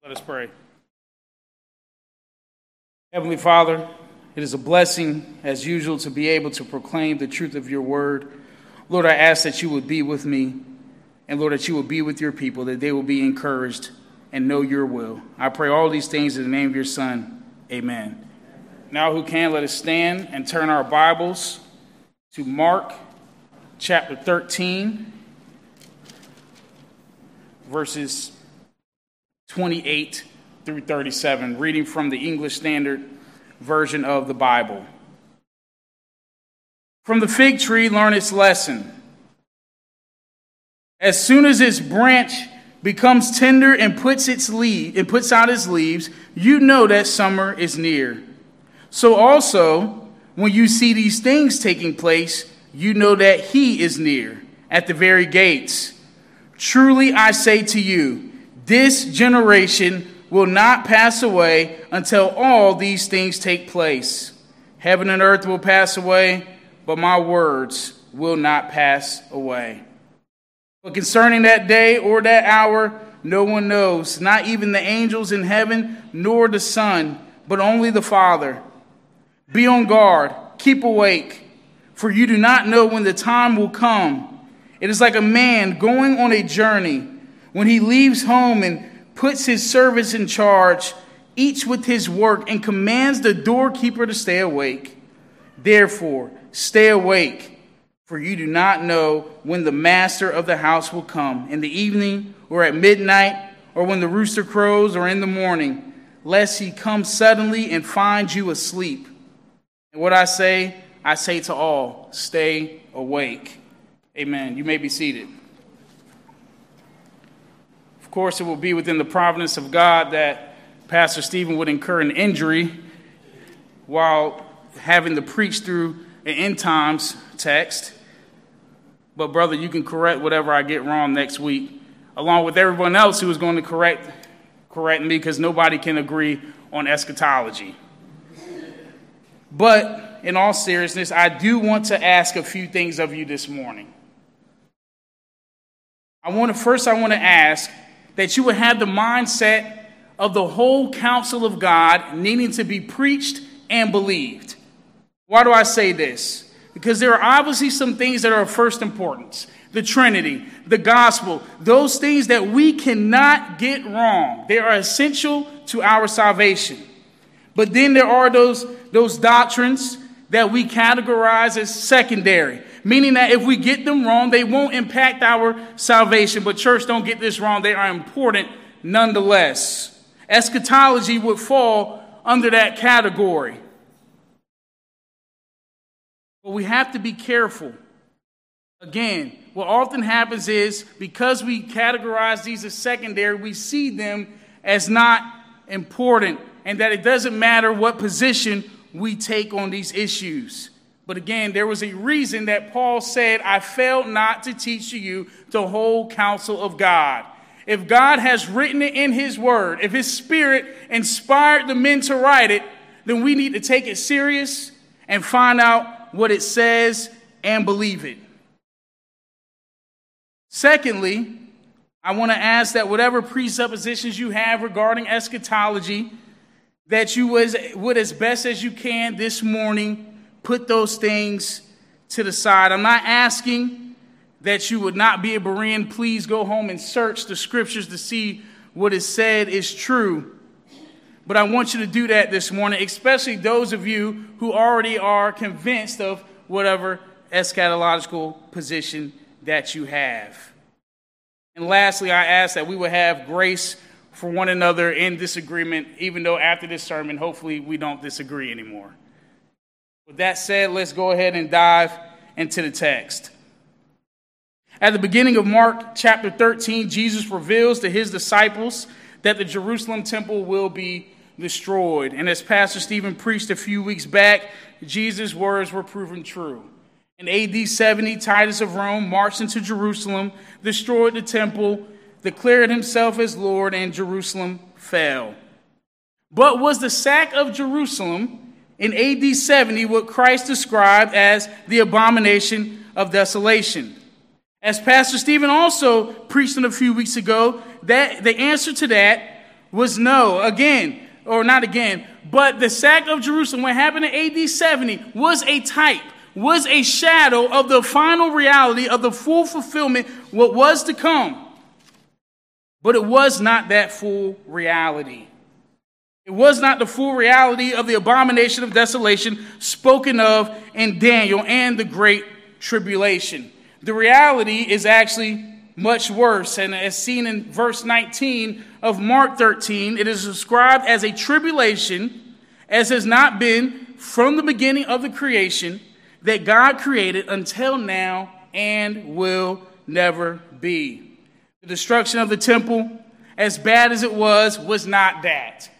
Let us pray. Heavenly Father, it is a blessing, as usual, to be able to proclaim the truth of your word. Lord, I ask that you would be with me, and Lord, that you will be with your people, that they will be encouraged and know your will. I pray all these things in the name of your Son. Amen. Now who can, let us stand and turn our Bibles to Mark chapter 13, verses 28 through 37, reading from the English Standard Version of the Bible. From the fig tree, learn its lesson. As soon as its branch becomes tender and puts out its leaves, you know that summer is near. So also, when you see these things taking place, you know that he is near, at the very gates. Truly I say to you, this generation will not pass away until all these things take place. Heaven and earth will pass away, but my words will not pass away. But concerning that day or that hour, no one knows, not even the angels in heaven, nor the Son, but only the Father. Be on guard, keep awake, for you do not know when the time will come. It is like a man going on a journey, when he leaves home and puts his servants in charge, each with his work, and commands the doorkeeper to stay awake. Therefore, stay awake, for you do not know when the master of the house will come, in the evening, or at midnight, or when the rooster crows, or in the morning, lest he come suddenly and find you asleep. And what I say to all, stay awake. Amen. You may be seated. Of course, it will be within the providence of God that Pastor Stephen would incur an injury while having to preach through an end times text. But brother, you can correct whatever I get wrong next week, along with everyone else who is going to correct me, because nobody can agree on eschatology. But in all seriousness, I do want to ask a few things of you this morning. I want to ask that you would have the mindset of the whole counsel of God needing to be preached and believed. Why do I say this? Because there are obviously some things that are of first importance. The Trinity, the gospel, those things that we cannot get wrong. They are essential to our salvation. But then there are those doctrines that we categorize as secondary, meaning that if we get them wrong, they won't impact our salvation. But church, don't get this wrong. They are important nonetheless. Eschatology would fall under that category. But we have to be careful. Again, what often happens is because we categorize these as secondary, we see them as not important, and that it doesn't matter what position we take on these issues. But again, there was a reason that Paul said, I failed not to teach to you the whole counsel of God. If God has written it in his word, if his spirit inspired the men to write it, then we need to take it serious and find out what it says and believe it. Secondly, I want to ask that whatever presuppositions you have regarding eschatology, that you would as best as you can this morning put those things to the side. I'm not asking that you would not be a Berean. Please go home and search the scriptures to see what is said is true. But I want you to do that this morning, especially those of you who already are convinced of whatever eschatological position that you have. And lastly, I ask that we would have grace for one another in disagreement, even though after this sermon, hopefully we don't disagree anymore. With that said, let's go ahead and dive into the text. At the beginning of Mark chapter 13, Jesus reveals to his disciples that the Jerusalem temple will be destroyed. And as Pastor Stephen preached a few weeks back, Jesus' words were proven true. In AD 70, Titus of Rome marched into Jerusalem, destroyed the temple, declared himself as Lord, and Jerusalem fell. But was the sack of Jerusalem in AD 70 what Christ described as the abomination of desolation? As Pastor Stephen also preached on a few weeks ago, that the answer to that was but the sack of Jerusalem, what happened in AD 70, was a type, was a shadow of the final reality of the full fulfillment, what was to come. But it was not that full reality. It was not the full reality of the abomination of desolation spoken of in Daniel and the Great Tribulation. The reality is actually much worse, and as seen in verse 19 of Mark 13, it is described as a tribulation as has not been from the beginning of the creation that God created until now and will never be. The destruction of the temple, as bad as it was not that.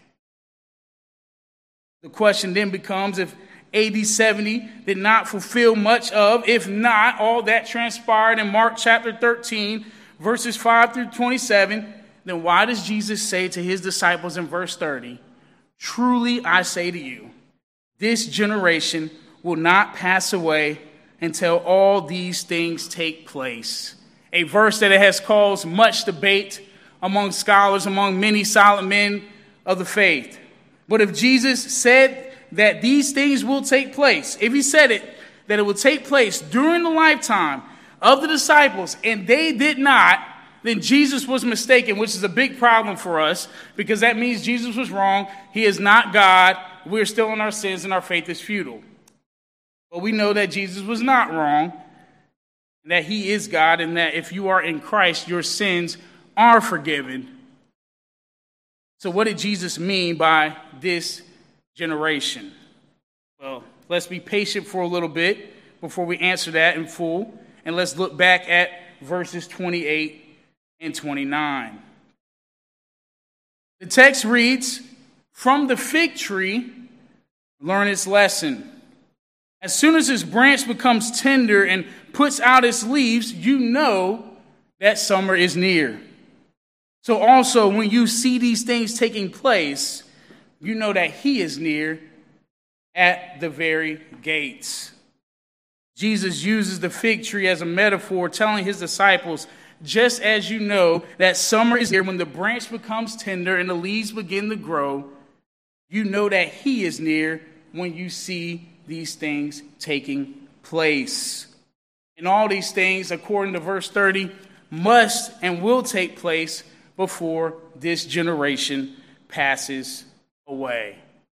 The question then becomes, if AD 70 did not fulfill much of, if not all that transpired in Mark chapter 13, verses 5 through 27, then why does Jesus say to his disciples in verse 30, "Truly I say to you, this generation will not pass away until all these things take place"? A verse that has caused much debate among scholars, among many solid men of the faith. But if Jesus said that these things will take place, if he said it, that it will take place during the lifetime of the disciples, and they did not, then Jesus was mistaken, which is a big problem for us, because that means Jesus was wrong. He is not God. We're still in our sins, and our faith is futile. But we know that Jesus was not wrong, and that he is God, and that if you are in Christ, your sins are forgiven. So what did Jesus mean by this generation? Well, let's be patient for a little bit before we answer that in full. And let's look back at verses 28 and 29. The text reads, "From the fig tree, learn its lesson. As soon as its branch becomes tender and puts out its leaves, you know that summer is near. So also, when you see these things taking place, you know that he is near at the very gates." Jesus uses the fig tree as a metaphor, telling his disciples, just as you know that summer is here, when the branch becomes tender and the leaves begin to grow, you know that he is near when you see these things taking place. And all these things, according to verse 30, must and will take place before this generation passes away.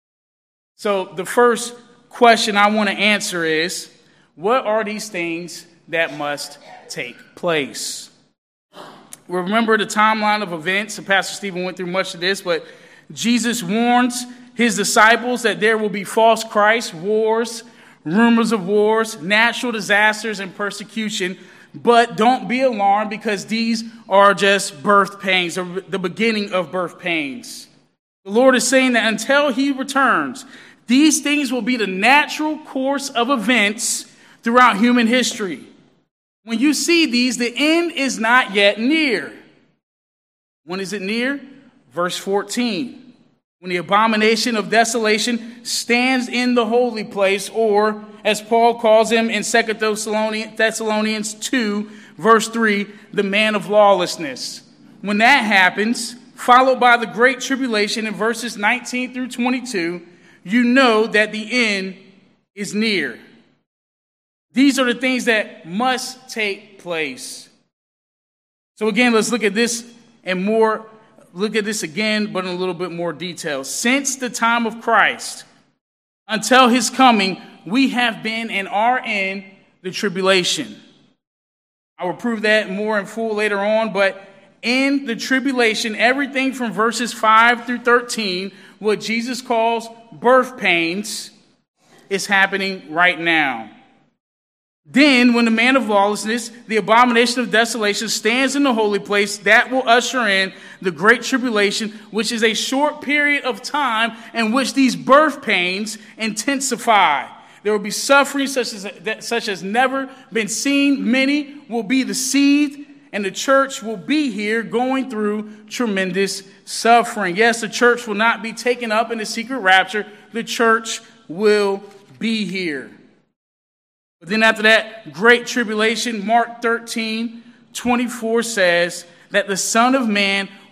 So the first question I want to answer is, what are these things that must take place? Remember the timeline of events, and Pastor Stephen went through much of this, but Jesus warns his disciples that there will be false Christs, wars, rumors of wars, natural disasters, and persecution. But don't be alarmed, because these are just birth pains, or the beginning of birth pains. The Lord is saying that until he returns, these things will be the natural course of events throughout human history. When you see these, the end is not yet near. When is it near? Verse 14. When the abomination of desolation stands in the holy place, or as Paul calls him in 2 Thessalonians 2, verse 3, the man of lawlessness. When that happens, followed by the great tribulation in verses 19 through 22, you know that the end is near. These are the things that must take place. So again, let's look at this again, but in a little bit more detail. Since the time of Christ until his coming, we have been and are in the tribulation. I will prove that more in full later on, but in the tribulation, everything from verses 5 through 13, what Jesus calls birth pains, is happening right now. Then, when the man of lawlessness, the abomination of desolation, stands in the holy place, that will usher in the great tribulation, which is a short period of time in which these birth pains intensify. There will be suffering such as never been seen. Many will be deceived, and the church will be here going through tremendous suffering. Yes, the church will not be taken up in the secret rapture. The church will be here. But then after that great tribulation, Mark 13:24 says that the Son of Man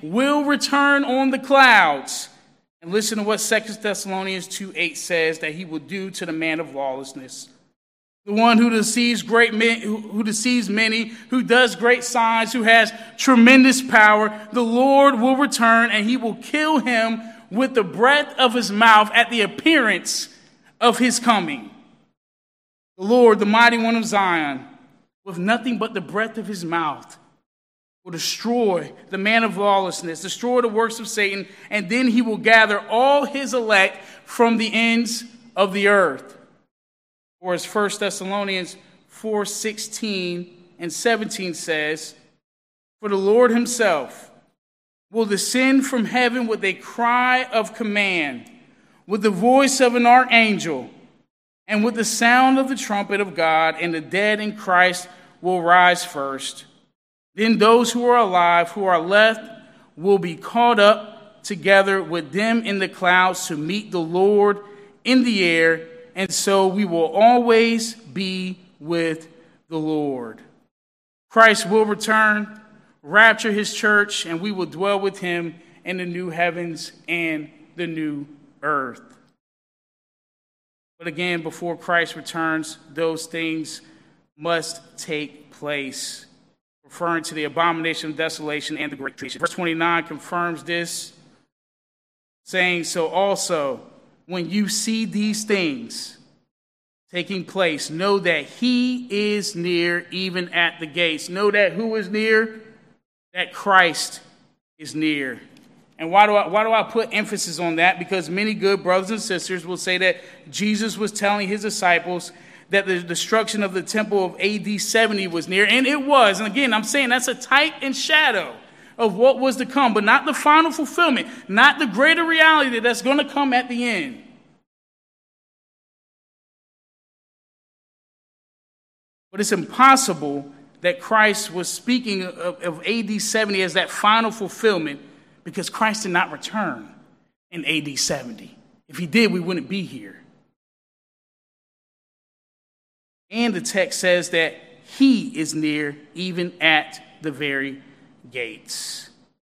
will return on the clouds. And listen to what 2 Thessalonians 2:8 says that he will do to the man of lawlessness. The one who deceives many, who does great signs, who has tremendous power, the Lord will return and he will kill him with the breath of his mouth at the appearance of his coming. The Lord, the mighty one of Zion, with nothing but the breath of his mouth, will destroy the man of lawlessness, destroy the works of Satan, and then he will gather all his elect from the ends of the earth. Or as 1 Thessalonians 4:16 and 17 says, for the Lord himself will descend from heaven with a cry of command, with the voice of an archangel, and with the sound of the trumpet of God, and the dead in Christ will rise first. Then those who are alive, who are left, will be caught up together with them in the clouds to meet the Lord in the air, and so we will always be with the Lord. Christ will return, rapture his church, and we will dwell with him in the new heavens and the new earth. But again, before Christ returns, those things must take place, referring to the abomination of desolation and the great tribulation. Verse 29 confirms this, saying, so also, when you see these things taking place, know that he is near, even at the gates. Know that who is near? That Christ is near. And why do I put emphasis on that? Because many good brothers and sisters will say that Jesus was telling his disciples that the destruction of the temple of AD 70 was near, and it was. And again, I'm saying that's a type and shadow of what was to come, but not the final fulfillment, not the greater reality that's going to come at the end. But it's impossible that Christ was speaking of AD 70 as that final fulfillment, because Christ did not return in AD 70. If he did, we wouldn't be here. And the text says that he is near, even at the very gates.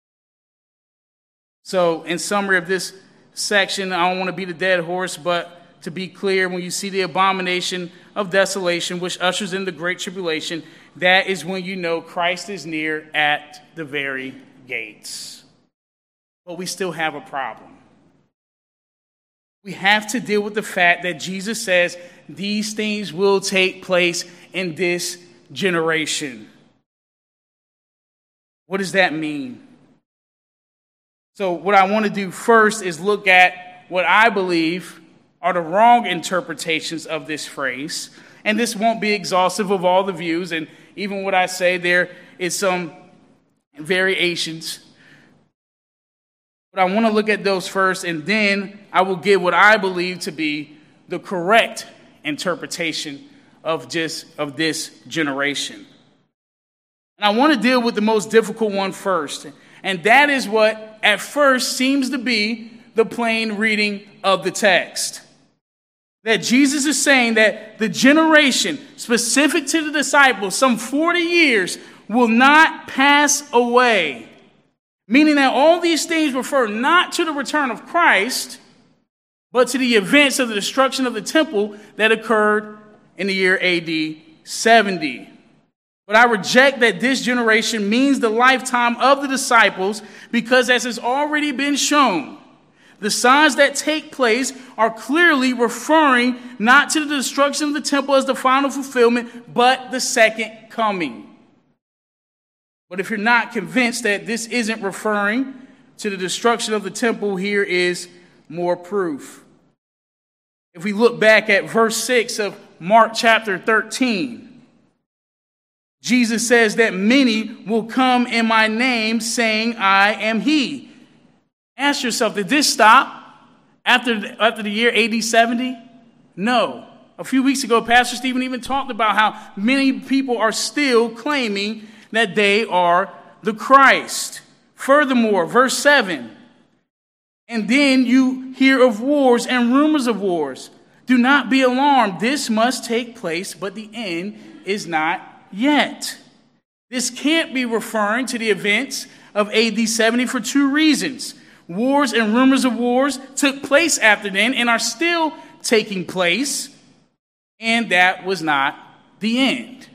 So, in summary of this section, I don't want to beat a dead horse, but to be clear, when you see the abomination of desolation, which ushers in the great tribulation, that is when you know Christ is near at the very gates. But we still have a problem. We have to deal with the fact that Jesus says these things will take place in this generation. What does that mean? So what I want to do first is look at what I believe are the wrong interpretations of this phrase. And this won't be exhaustive of all the views. And even what I say, there is some variations. But I want to look at those first, and then I will give what I believe to be the correct interpretation of this generation. And I want to deal with the most difficult one first. And that is what at first seems to be the plain reading of the text. That Jesus is saying that the generation specific to the disciples, some 40 years, will not pass away. Meaning that all these things refer not to the return of Christ, but to the events of the destruction of the temple that occurred in the year AD 70. But I reject that this generation means the lifetime of the disciples, because as has already been shown, the signs that take place are clearly referring not to the destruction of the temple as the final fulfillment, but the second coming. But if you're not convinced that this isn't referring to the destruction of the temple, here is more proof. If we look back at verse 6 of Mark chapter 13, Jesus says that many will come in my name saying, I am he. Ask yourself, did this stop after the year AD 70? No. A few weeks ago, Pastor Stephen even talked about how many people are still claiming that they are the Christ. Furthermore, verse 7, and then you hear of wars and rumors of wars. Do not be alarmed. This must take place, but the end is not yet. This can't be referring to the events of AD 70 for two reasons. Wars and rumors of wars took place after then and are still taking place, and that was not the end.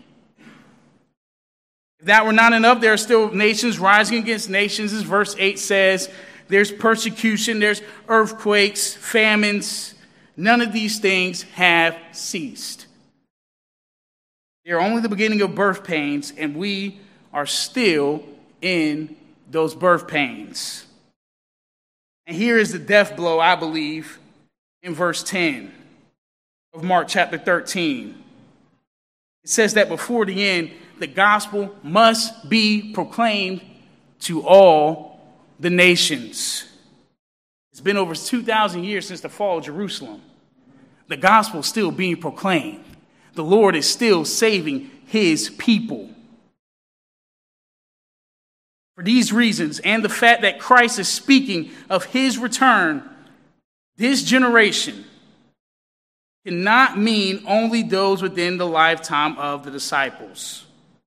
If that were not enough, there are still nations rising against nations, as verse 8 says. There's persecution, there's earthquakes, famines. None of these things have ceased. They're only the beginning of birth pains, and we are still in those birth pains. And here is the death blow, I believe, in verse 10 of Mark chapter 13. It says that before the end, the gospel must be proclaimed to all the nations. It's been over 2,000 years since the fall of Jerusalem. The gospel is still being proclaimed. The Lord is still saving his people. For these reasons, and the fact that Christ is speaking of his return, this generation cannot mean only those within the lifetime of the disciples.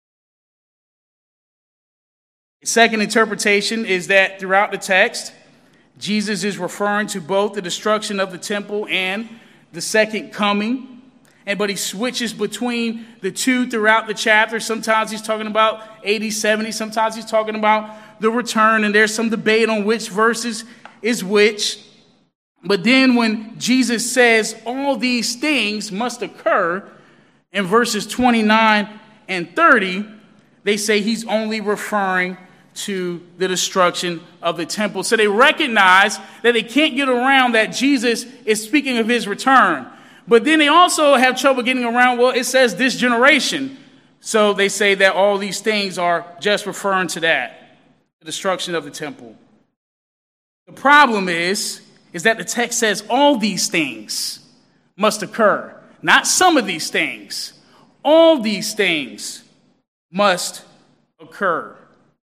A second interpretation is that throughout the text, Jesus is referring to both the destruction of the temple and the second coming. But he switches between the two throughout the chapter. Sometimes he's talking about AD 70. Sometimes he's talking about the return. And there's some debate on which verses is which. But then when Jesus says all these things must occur in verses 29 and 30, they say he's only referring to the destruction of the temple. So they recognize that they can't get around that Jesus is speaking of his return. But then they also have trouble getting around, well, it says this generation. So they say that all these things are just referring to that, the destruction of the temple. The problem is that the text says all these things must occur. Not some of these things. All these things must occur.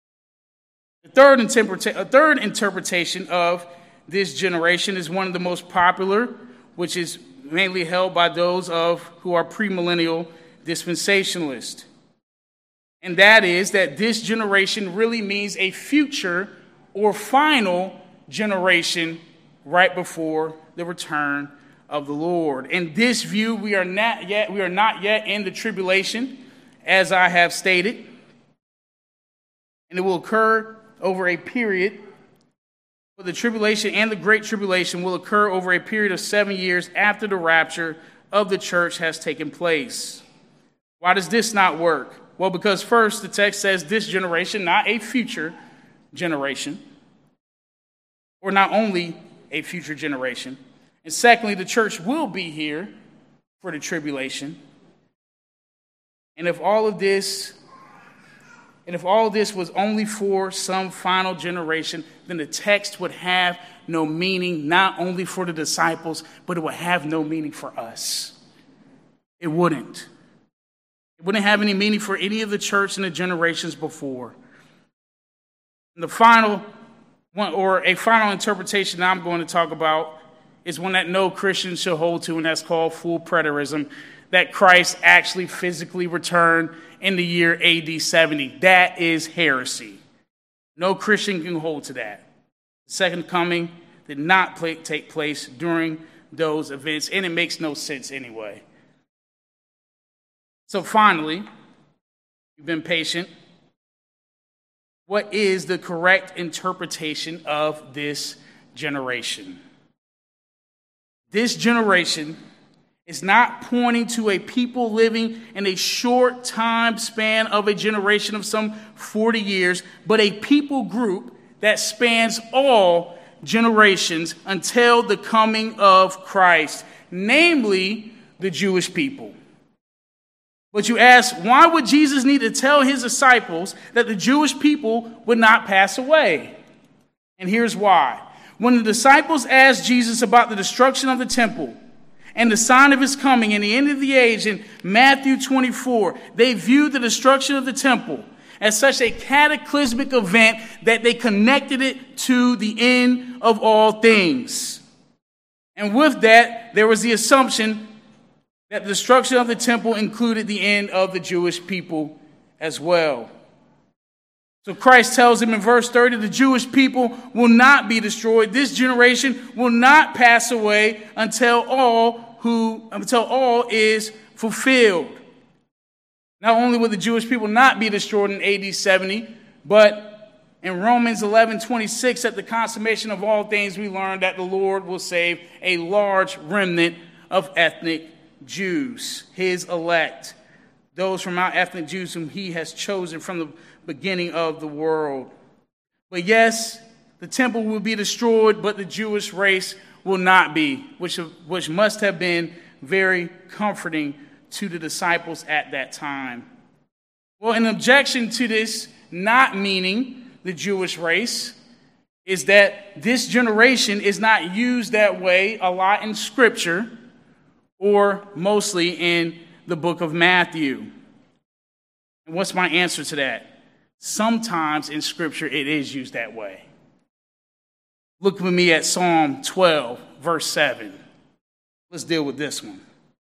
A third interpretation of this generation is one of the most popular, which is mainly held by those who are premillennial dispensationalists. And that is that this generation really means a future or final generation right before the return of the Lord. In this view, we are not yet in the tribulation, as I have stated. And it will occur over a period. For the tribulation and the great tribulation will occur over a period of 7 years after the rapture of the church has taken place. Why does this not work? Well, because first, the text says this generation, not a future generation, or not only a future generation. And secondly, the church will be here for the tribulation. And if all of this was only for some final generation, then the text would have no meaning, not only for the disciples, but it would have no meaning for us. It wouldn't. It wouldn't have any meaning for any of the church in the generations before. And the final one, or a final interpretation that I'm going to talk about, is one that no Christian should hold to, and that's called full preterism, that Christ actually physically returned in the year AD 70. That is heresy. No Christian can hold to that. The second coming did not take place during those events, and it makes no sense anyway. So finally, you've been patient. What is the correct interpretation of this generation? This generation is not pointing to a people living in a short time span of a generation of some 40 years, but a people group that spans all generations until the coming of Christ, namely the Jewish people. But you ask, why would Jesus need to tell his disciples that the Jewish people would not pass away? And here's why. When the disciples asked Jesus about the destruction of the temple and the sign of his coming and the end of the age in Matthew 24, they viewed the destruction of the temple as such a cataclysmic event that they connected it to the end of all things. And with that, there was the assumption that the destruction of the temple included the end of the Jewish people as well. So Christ tells him in verse 30, the Jewish people will not be destroyed. This generation will not pass away until all is fulfilled. Not only will the Jewish people not be destroyed in AD 70, but in Romans 11:26, at the consummation of all things, we learn that the Lord will save a large remnant of ethnic Jews, his elect, those from our ethnic Jews whom he has chosen from the beginning of the world. But yes, the temple will be destroyed, but the Jewish race will not be, which must have been very comforting to the disciples at that time. Well, an objection to this not meaning the Jewish race is that this generation is not used that way a lot in Scripture, or mostly in the book of Matthew. And what's my answer to that? Sometimes in Scripture it is used that way. Look with me at Psalm 12, verse 7. Let's deal with this one.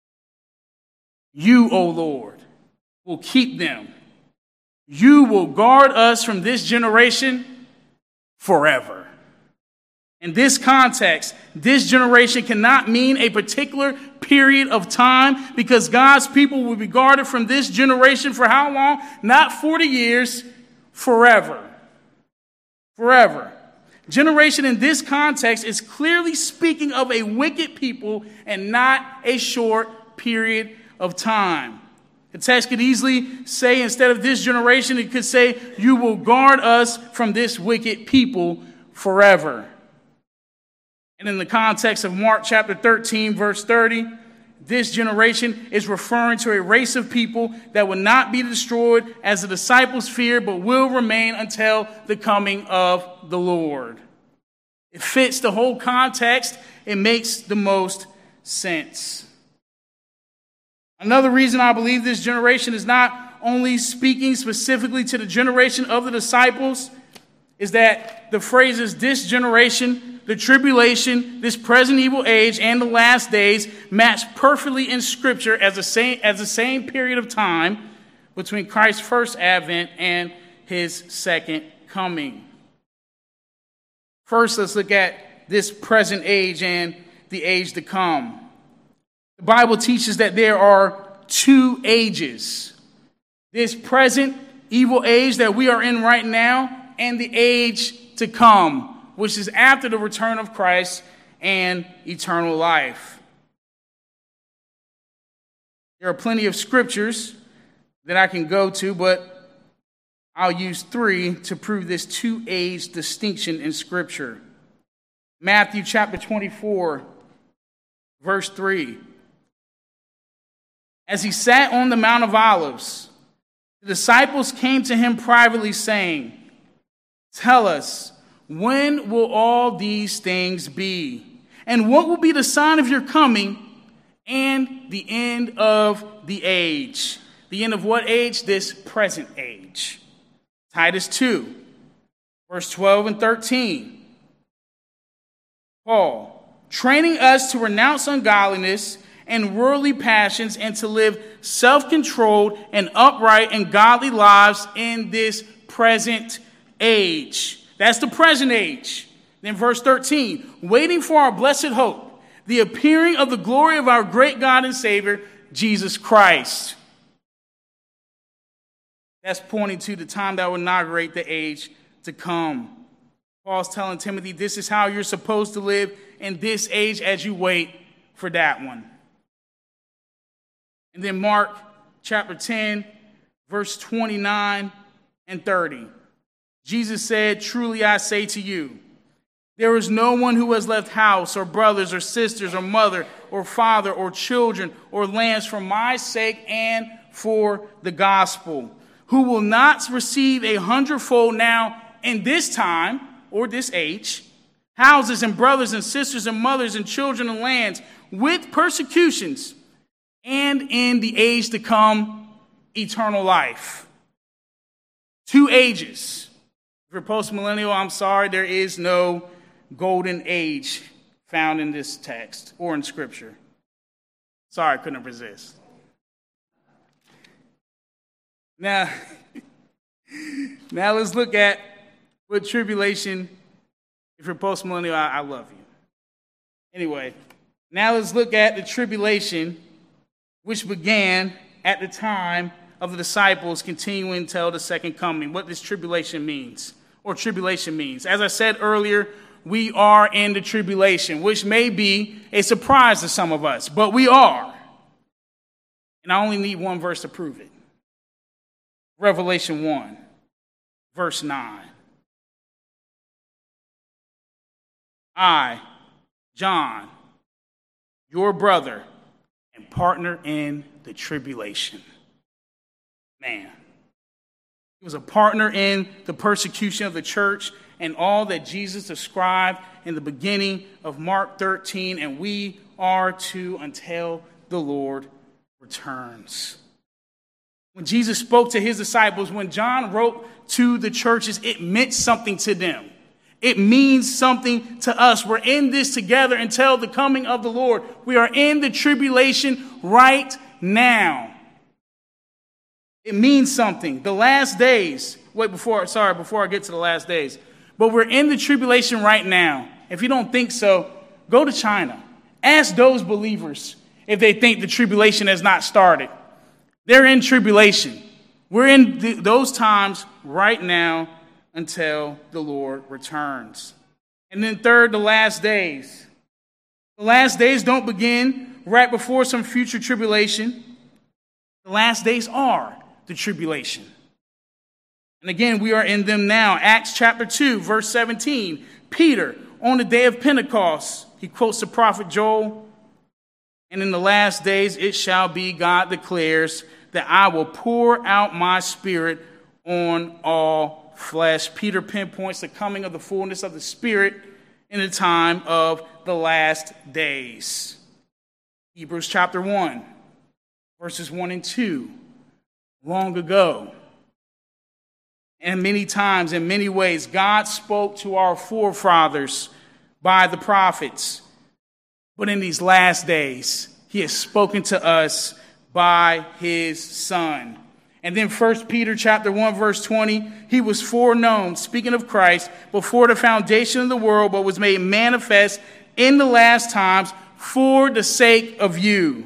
You, O Lord, will keep them. You will guard us from this generation forever. In this context, this generation cannot mean a particular period of time, because God's people will be guarded from this generation for how long? Not 40 years, forever. Forever. Generation in this context is clearly speaking of a wicked people and not a short period of time. The text could easily say, instead of this generation, it could say, you will guard us from this wicked people forever. And in the context of Mark chapter 13, verse 30, this generation is referring to a race of people that will not be destroyed as the disciples fear, but will remain until the coming of the Lord. It fits the whole context. It makes the most sense. Another reason I believe this generation is not only speaking specifically to the generation of the disciples is that the phrases this generation, the tribulation, this present evil age, and the last days match perfectly in Scripture as the same period of time between Christ's first advent and his second coming. First, let's look at this present age and the age to come. The Bible teaches that there are two ages. This present evil age that we are in right now, and the age to come, which is after the return of Christ and eternal life. There are plenty of scriptures that I can go to, but I'll use 3 to prove this two-age distinction in Scripture. Matthew chapter 24, verse 3. As he sat on the Mount of Olives, the disciples came to him privately, saying, tell us, when will all these things be? And what will be the sign of your coming and the end of the age? The end of what age? This present age. Titus 2, verse 12 and 13. Paul, training us to renounce ungodliness and worldly passions and to live self-controlled and upright and godly lives in this present age. That's the present age. Then verse 13, waiting for our blessed hope, the appearing of the glory of our great God and Savior, Jesus Christ. That's pointing to the time that will inaugurate the age to come. Paul's telling Timothy, this is how you're supposed to live in this age as you wait for that one. And then Mark chapter 10, verse 29 and 30. Jesus said, truly I say to you, there is no one who has left house or brothers or sisters or mother or father or children or lands for my sake and for the gospel, who will not receive 100-fold now in this time or this age, houses and brothers and sisters and mothers and children and lands with persecutions, and in the age to come, eternal life. 2 ages. If you're post-millennial, I'm sorry, there is no golden age found in this text or in Scripture. Sorry, I couldn't resist. Now, Now let's look at what tribulation, if you're post-millennial, I love you. Anyway, now let's look at the tribulation which began at the time of the disciples continuing until the second coming. What this tribulation means, or tribulation means. As I said earlier, we are in the tribulation, which may be a surprise to some of us, but we are. And I only need one verse to prove it. Revelation 1, verse 9. I, John, your brother and partner in the tribulation. Man. He was a partner in the persecution of the church and all that Jesus described in the beginning of Mark 13, and we are too until the Lord returns. When Jesus spoke to his disciples, when John wrote to the churches, it meant something to them. It means something to us. We're in this together until the coming of the Lord. We are in the tribulation right now. It means something. The last days. Before I get to the last days. But we're in the tribulation right now. If you don't think so, go to China. Ask those believers if they think the tribulation has not started. They're in tribulation. We're in those times right now until the Lord returns. And then third, the last days. The last days don't begin right before some future tribulation. The last days are the tribulation. And again, we are in them now. Acts chapter 2, verse 17. Peter, on the day of Pentecost, he quotes the prophet Joel. And in the last days it shall be, God declares, that I will pour out my spirit on all flesh. Peter pinpoints the coming of the fullness of the Spirit in the time of the last days. Hebrews chapter 1, verses 1 and 2. Long ago, and many times, in many ways, God spoke to our forefathers by the prophets. But in these last days, he has spoken to us by his Son. And then 1 Peter chapter 1, verse 20, he was foreknown, speaking of Christ, before the foundation of the world, but was made manifest in the last times for the sake of you.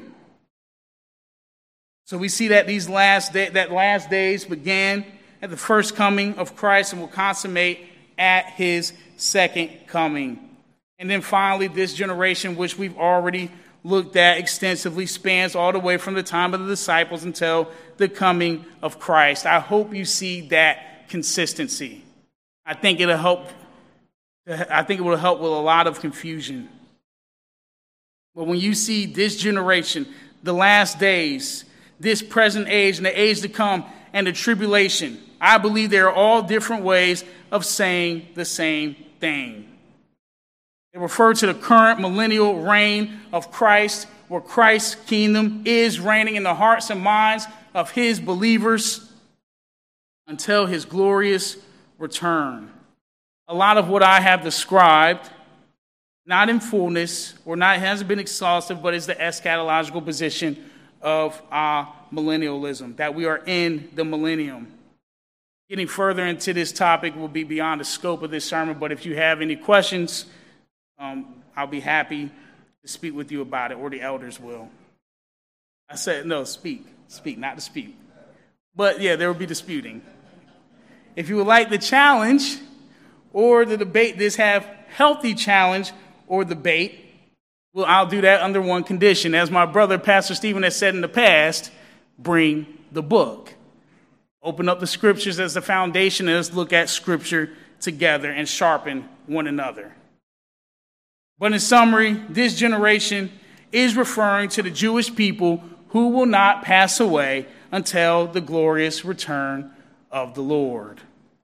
So we see that that last days began at the first coming of Christ and will consummate at his second coming. And then finally, this generation, which we've already looked at extensively, spans all the way from the time of the disciples until the coming of Christ. I hope you see that consistency. I think it will help with a lot of confusion. But when you see this generation, the last days, this present age and the age to come, and the tribulation, I believe they are all different ways of saying the same thing. They refer to the current millennial reign of Christ, where Christ's kingdom is reigning in the hearts and minds of his believers until his glorious return. A lot of what I have described, not in fullness, hasn't been exhaustive, but is the eschatological position of millennialism, that we are in the millennium. Getting further into this topic will be beyond the scope of this sermon, but if you have any questions, I'll be happy to speak with you about it, or the elders will. I said, no, speak, not dispute. But yeah, there will be disputing. If you would like the challenge or the debate, have healthy challenge or debate, well, I'll do that under one condition. As my brother, Pastor Stephen, has said in the past, bring the book. Open up the scriptures as the foundation, and let's look at scripture together and sharpen one another. But in summary, this generation is referring to the Jewish people who will not pass away until the glorious return of the Lord.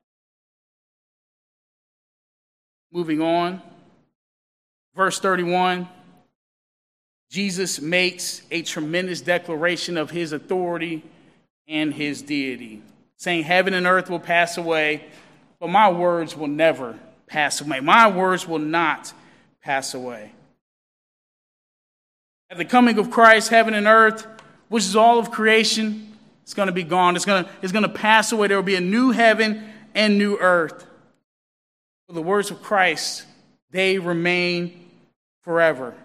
Moving on, verse 31. Jesus makes a tremendous declaration of his authority and his deity, saying, heaven and earth will pass away, but my words will never pass away. My words will not pass away. At the coming of Christ, heaven and earth, which is all of creation, It's going to be gone. It's going to pass away. There will be a new heaven and new earth. For the words of Christ, they remain forever.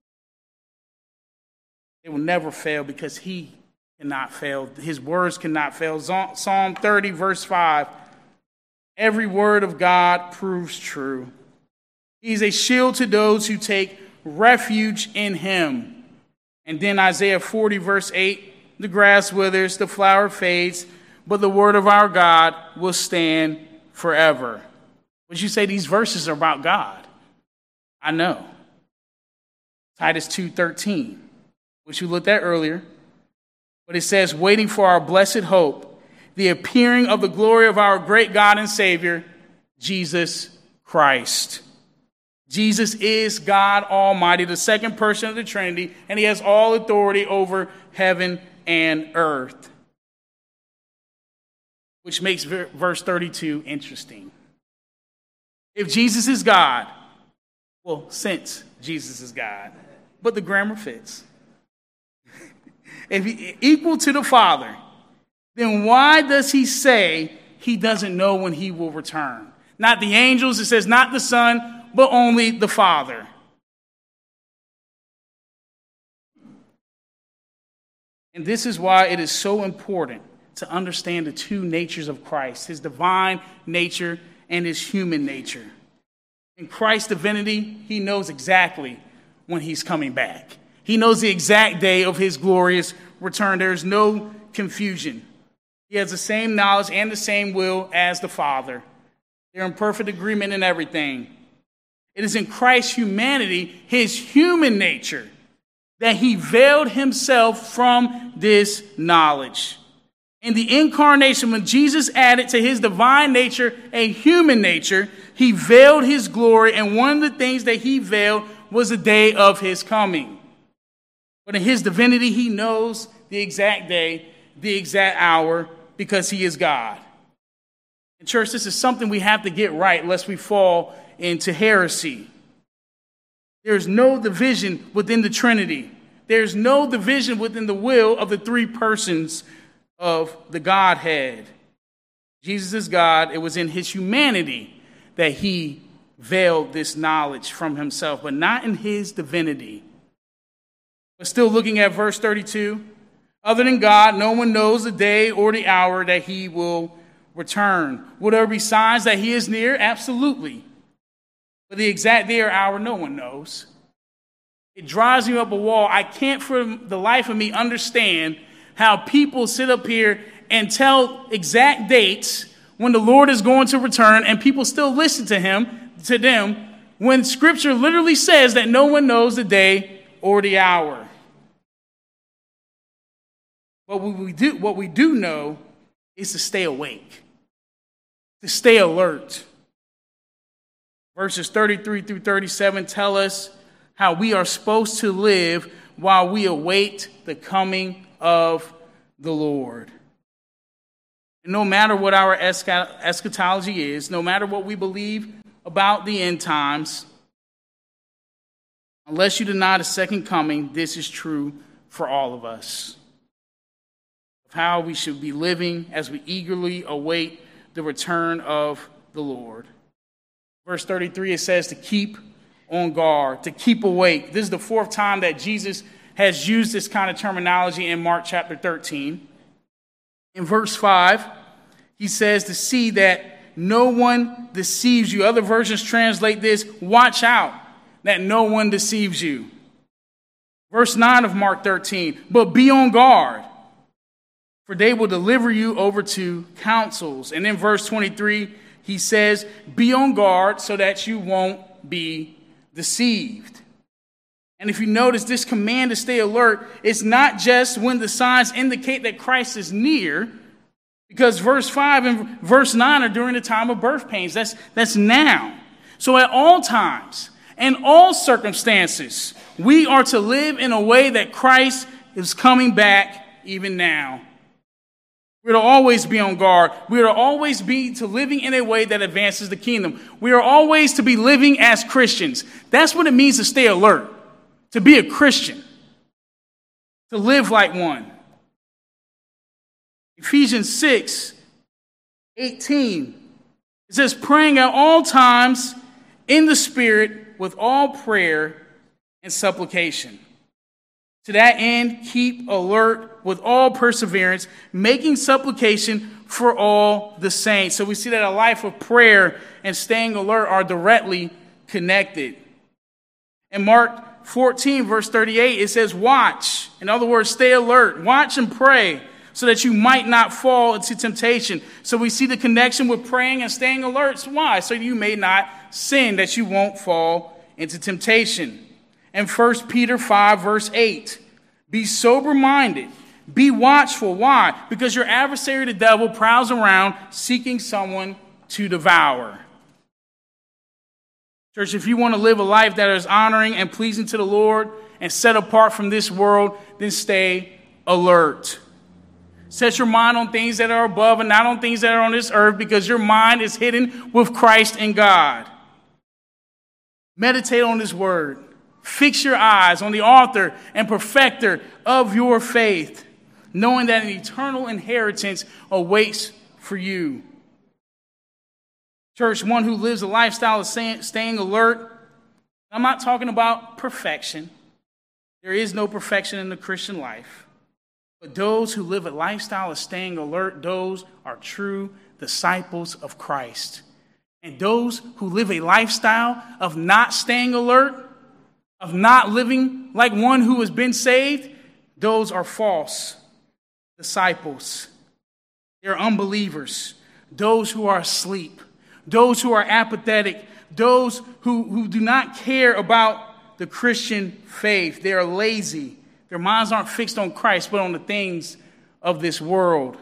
They will never fail because he cannot fail. His words cannot fail. Psalm 30, verse 5. Every word of God proves true. He is a shield to those who take refuge in him. And then Isaiah 40, verse 8. The grass withers, the flower fades, but the word of our God will stand forever. Would you say these verses are about God? I know. Titus 2:13, which we looked at earlier. But it says, waiting for our blessed hope, the appearing of the glory of our great God and Savior, Jesus Christ. Jesus is God Almighty, the second person of the Trinity, and he has all authority over heaven and earth. Which makes verse 32 interesting. If Jesus is God, well, since Jesus is God, but the grammar fits. If he equal to the Father, then why does he say he doesn't know when he will return? Not the angels, it says not the Son, but only the Father. And this is why it is so important to understand the two natures of Christ, his divine nature and his human nature. In Christ's divinity, he knows exactly when he's coming back. He knows the exact day of his glorious return. There is no confusion. He has the same knowledge and the same will as the Father. They're in perfect agreement in everything. It is in Christ's humanity, his human nature, that he veiled himself from this knowledge. In the incarnation, when Jesus added to his divine nature a human nature, he veiled his glory, and one of the things that he veiled was the day of his coming. But in his divinity, he knows the exact day, the exact hour, because he is God. And church, this is something we have to get right lest we fall into heresy. There's no division within the Trinity. There's no division within the will of the three persons of the Godhead. Jesus is God. It was in his humanity that he veiled this knowledge from himself, but not in his divinity. But still looking at verse 32, other than God, no one knows the day or the hour that he will return. Will there be signs that he is near? Absolutely. But the exact day or hour, no one knows. It drives me up a wall. I can't for the life of me understand how people sit up here and tell exact dates when the Lord is going to return, and people still listen to them, when Scripture literally says that no one knows the day or the hour. But what we do know is to stay awake, to stay alert. Verses 33 through 37 tell us how we are supposed to live while we await the coming of the Lord. And no matter what our eschatology is, no matter what we believe about the end times, unless you deny the second coming, this is true for all of us. Of how we should be living as we eagerly await the return of the Lord. Verse 33, it says to keep on guard, to keep awake. This is the fourth time that Jesus has used this kind of terminology in Mark chapter 13. In verse 5, he says to see that no one deceives you. Other versions translate this, watch out that no one deceives you. Verse 9 of Mark 13, but be on guard, for they will deliver you over to councils. And in verse 23, he says, be on guard so that you won't be deceived. And if you notice, this command to stay alert is not just when the signs indicate that Christ is near, because verse 5 and verse 9 are during the time of birth pains. That's now. So at all times and all circumstances, we are to live in a way that Christ is coming back even now. We're to always be on guard. We are to always be to living in a way that advances the kingdom. We are always to be living as Christians. That's what it means to stay alert, to be a Christian, to live like one. Ephesians 6:18. It says, praying at all times in the Spirit with all prayer and supplication. To that end, keep alert with all perseverance, making supplication for all the saints. So we see that a life of prayer and staying alert are directly connected. In Mark 14, verse 38, it says, watch. In other words, stay alert. Watch and pray so that you might not fall into temptation. So we see the connection with praying and staying alert. So why? So you may not sin, that you won't fall into temptation. And 1 Peter 5, verse 8, be sober-minded, be watchful. Why? Because your adversary, the devil, prowls around seeking someone to devour. Church, if you want to live a life that is honoring and pleasing to the Lord and set apart from this world, then stay alert. Set your mind on things that are above and not on things that are on this earth, because your mind is hidden with Christ and God. Meditate on His word. Fix your eyes on the author and perfecter of your faith, knowing that an eternal inheritance awaits for you. Church, one who lives a lifestyle of staying alert. I'm not talking about perfection. There is no perfection in the Christian life. But those who live a lifestyle of staying alert, those are true disciples of Christ. And those who live a lifestyle of not staying alert, of not living like one who has been saved, those are false disciples. They're unbelievers. Those who are asleep. Those who are apathetic. Those who do not care about the Christian faith. They are lazy. Their minds aren't fixed on Christ, but on the things of this world.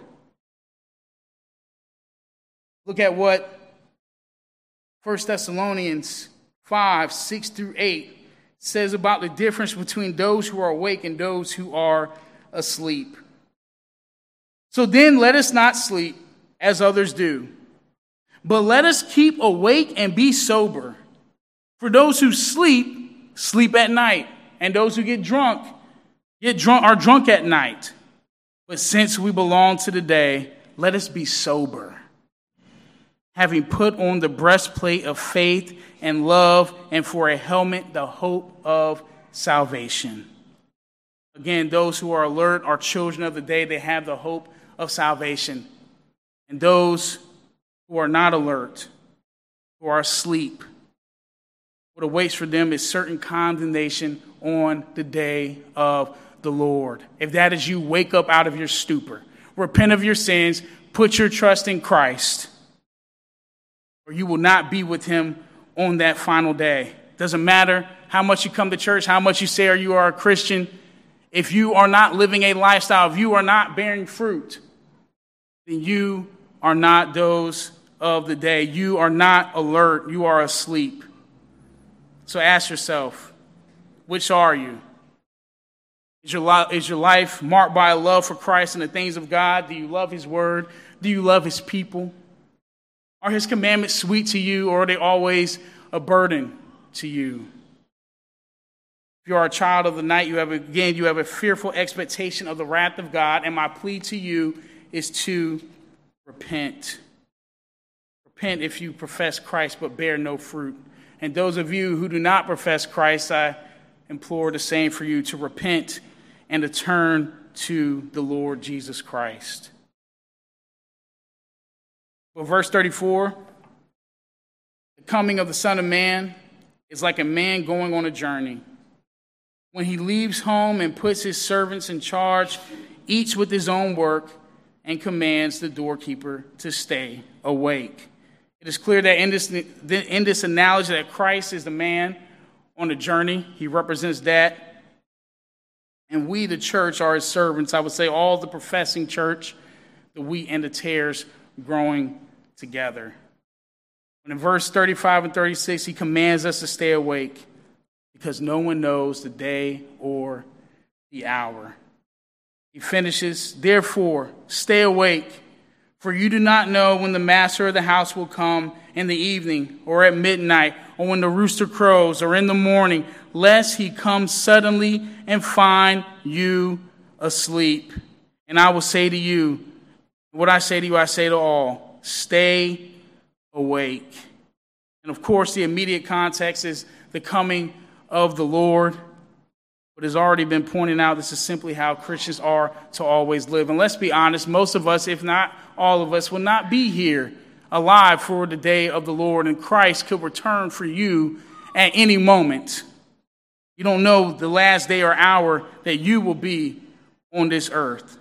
Look at what 1 Thessalonians 5, 6 through 8 says about the difference between those who are awake and those who are asleep. So then let us not sleep as others do, but let us keep awake and be sober. For those who sleep, sleep at night, and those who get drunk are drunk at night. But since we belong to the day, let us be sober, having put on the breastplate of faith and love, and for a helmet, the hope of salvation. Again, those who are alert are children of the day. They have the hope of salvation. And those who are not alert, who are asleep, what awaits for them is certain condemnation on the day of the Lord. If that is you, wake up out of your stupor. Repent of your sins. Put your trust in Christ, or you will not be with Him on that final day. Doesn't matter how much you come to church, how much you say you are a Christian. If you are not living a lifestyle, if you are not bearing fruit, then you are not those of the day. You are not alert. You are asleep. So ask yourself, which are you? Is your life marked by a love for Christ and the things of God? Do you love His word? Do you love His people? Are His commandments sweet to you, or are they always a burden to you? If you are a child of the night, you have a fearful expectation of the wrath of God, and my plea to you is to repent. Repent if you profess Christ but bear no fruit. And those of you who do not profess Christ, I implore the same for you, to repent and to turn to the Lord Jesus Christ. Well, verse 34, the coming of the Son of Man is like a man going on a journey. When he leaves home and puts his servants in charge, each with his own work, and commands the doorkeeper to stay awake. It is clear that in this analogy that Christ is the man on a journey. He represents that. And we, the church, are His servants. I would say all the professing church, the wheat and the tares growing together. And in verse 35 and 36, He commands us to stay awake because no one knows the day or the hour. He finishes, therefore, stay awake, for you do not know when the master of the house will come in the evening or at midnight or when the rooster crows or in the morning, lest he come suddenly and find you asleep. And I will say to you, What I say to you, I say to all, stay awake. And of course, the immediate context is the coming of the Lord. What has already been pointed out, this is simply how Christians are to always live. And let's be honest, most of us, if not all of us, will not be here alive for the day of the Lord, and Christ could return for you at any moment. You don't know the last day or hour that you will be on this earth.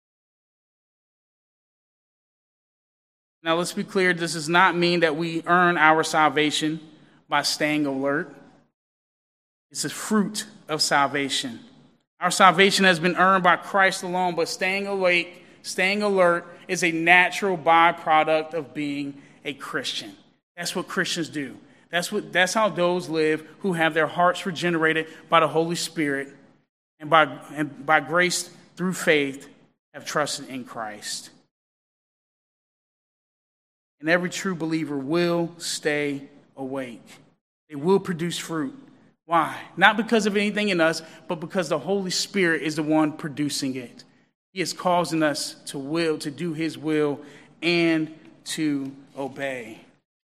Now, let's be clear, this does not mean that we earn our salvation by staying alert. It's a fruit of salvation. Our salvation has been earned by Christ alone, but staying awake, staying alert is a natural byproduct of being a Christian. That's what Christians do. That's how those live who have their hearts regenerated by the Holy Spirit and by grace through faith have trusted in Christ. And every true believer will stay awake. They will produce fruit. Why? Not because of anything in us, but because the Holy Spirit is the one producing it. He is causing us to do his will and to obey.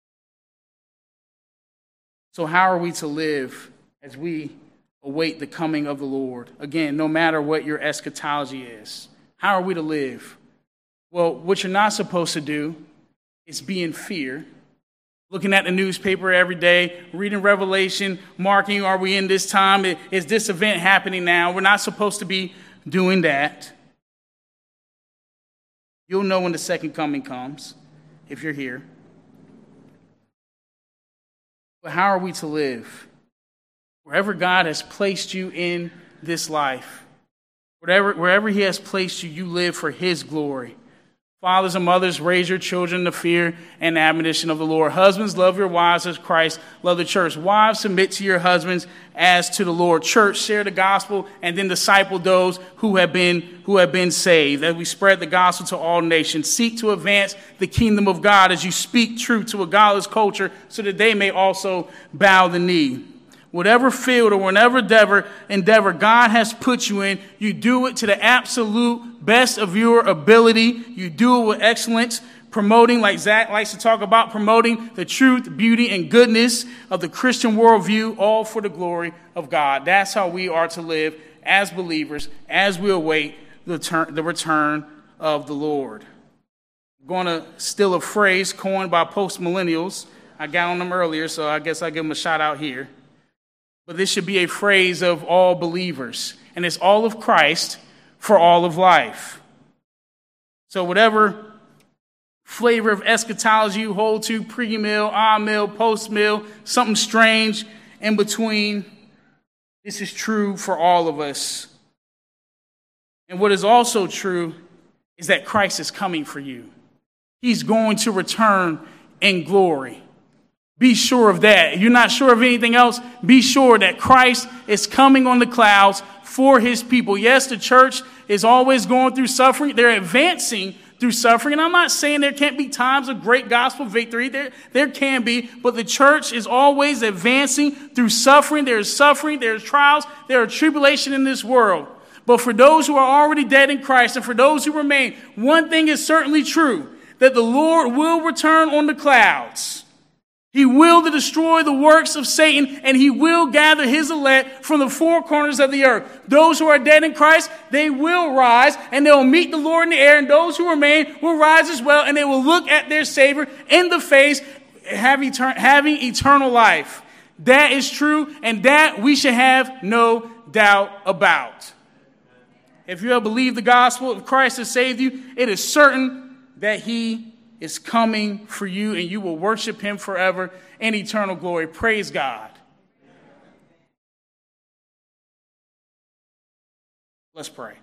So how are we to live as we await the coming of the Lord? Again, no matter what your eschatology is, how are we to live? Well, what you're not supposed to do is be in fear, looking at the newspaper every day, reading Revelation, marking, are we in this time? Is this event happening now? We're not supposed to be doing that. You'll know when the second coming comes, if you're here. But how are we to live? Wherever God has placed you in this life, wherever he has placed you, you live for his glory. Fathers and mothers, raise your children in the fear and admonition of the Lord. Husbands, love your wives as Christ loved the church. Wives, submit to your husbands as to the Lord. Church, share the gospel and then disciple those who have been saved. As we spread the gospel to all nations, seek to advance the kingdom of God as you speak truth to a godless culture so that they may also bow the knee. Whatever field or whatever endeavor God has put you in, you do it to the absolute best of your ability. You do it with excellence, promoting, like Zach likes to talk about, promoting the truth, beauty, and goodness of the Christian worldview, all for the glory of God. That's how we are to live as believers as we await the return of the Lord. I'm going to steal a phrase coined by post-millennials. I got on them earlier, so I guess I'll give them a shout out here. But this should be a phrase of all believers. And it's all of Christ for all of life. So whatever flavor of eschatology you hold to, pre-mill, a-mill, post-mill, something strange in between, this is true for all of us. And what is also true is that Christ is coming for you. He's going to return in glory. Be sure of that. If you're not sure of anything else, be sure that Christ is coming on the clouds for his people. Yes, the church is always going through suffering. They're advancing through suffering. And I'm not saying there can't be times of great gospel victory. There can be. But the church is always advancing through suffering. There's trials, there are tribulation in this world. But for those who are already dead in Christ and for those who remain, one thing is certainly true, that the Lord will return on the clouds. He will destroy the works of Satan, and he will gather his elect from the four corners of the earth. Those who are dead in Christ, they will rise, and they'll meet the Lord in the air, and those who remain will rise as well, and they will look at their Savior in the face, having eternal life. That is true, and that we should have no doubt about. If you have believed the gospel of Christ has saved you, it is certain that he is coming for you, and you will worship him forever in eternal glory. Praise God. Let's pray.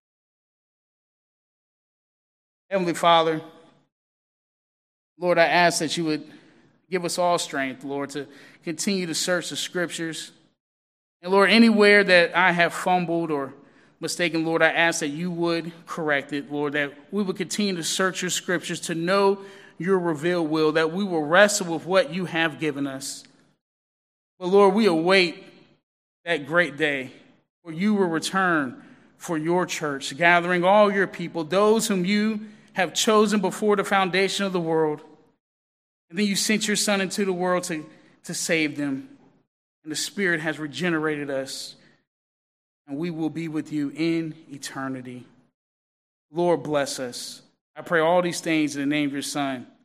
Heavenly Father, Lord, I ask that you would give us all strength, Lord, to continue to search the scriptures. And Lord, anywhere that I have fumbled or mistaken, Lord, I ask that you would correct it, Lord, that we would continue to search your scriptures to know your revealed will, that we will wrestle with what you have given us. But Lord, we await that great day where you will return for your church, gathering all your people, those whom you have chosen before the foundation of the world. And then you sent your Son into the world to save them. And the Spirit has regenerated us. And we will be with you in eternity. Lord, bless us. I pray all these things in the name of your Son,